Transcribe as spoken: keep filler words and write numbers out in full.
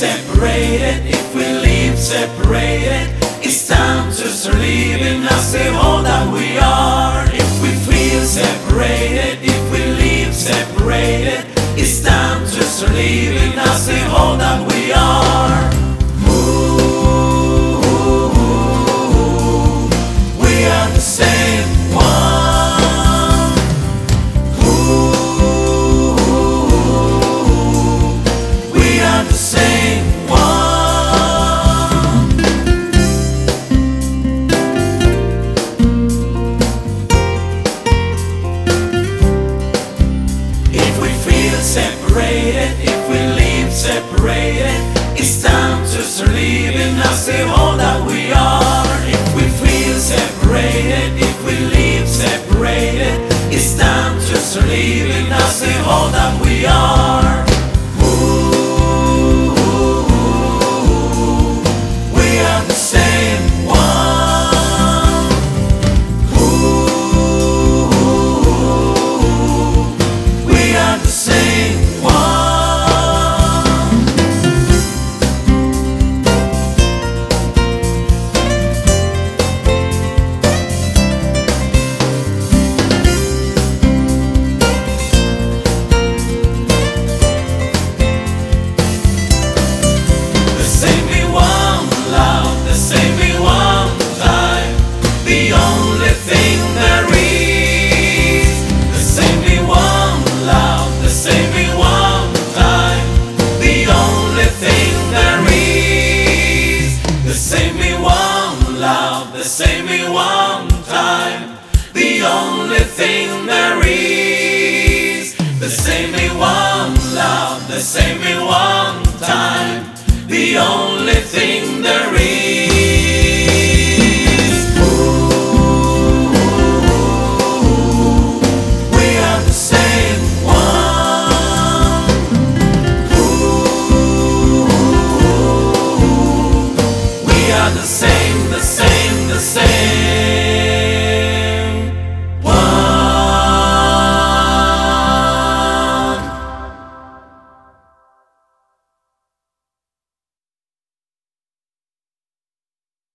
separated, if we live separated, it's time to start living as the all that we are. If we feel separated, if we live separated, it's time to start living as the all that we are. Ooh, we are the same one. Ooh, we are the same one. If we feel separated, if we live separated, it's time to start living as the all that we are. If we feel separated, if we live separated, it's time to start living as the all that we are. Ooh, we are the same one. Ooh, we are the same one. The same we want love, the same we want time, the only thing there is. The same we want love, the same we want time, the only thing there is. The same we want love, the same we want time, the only thing there is. The same we want love, the same we want time, the only thing there is.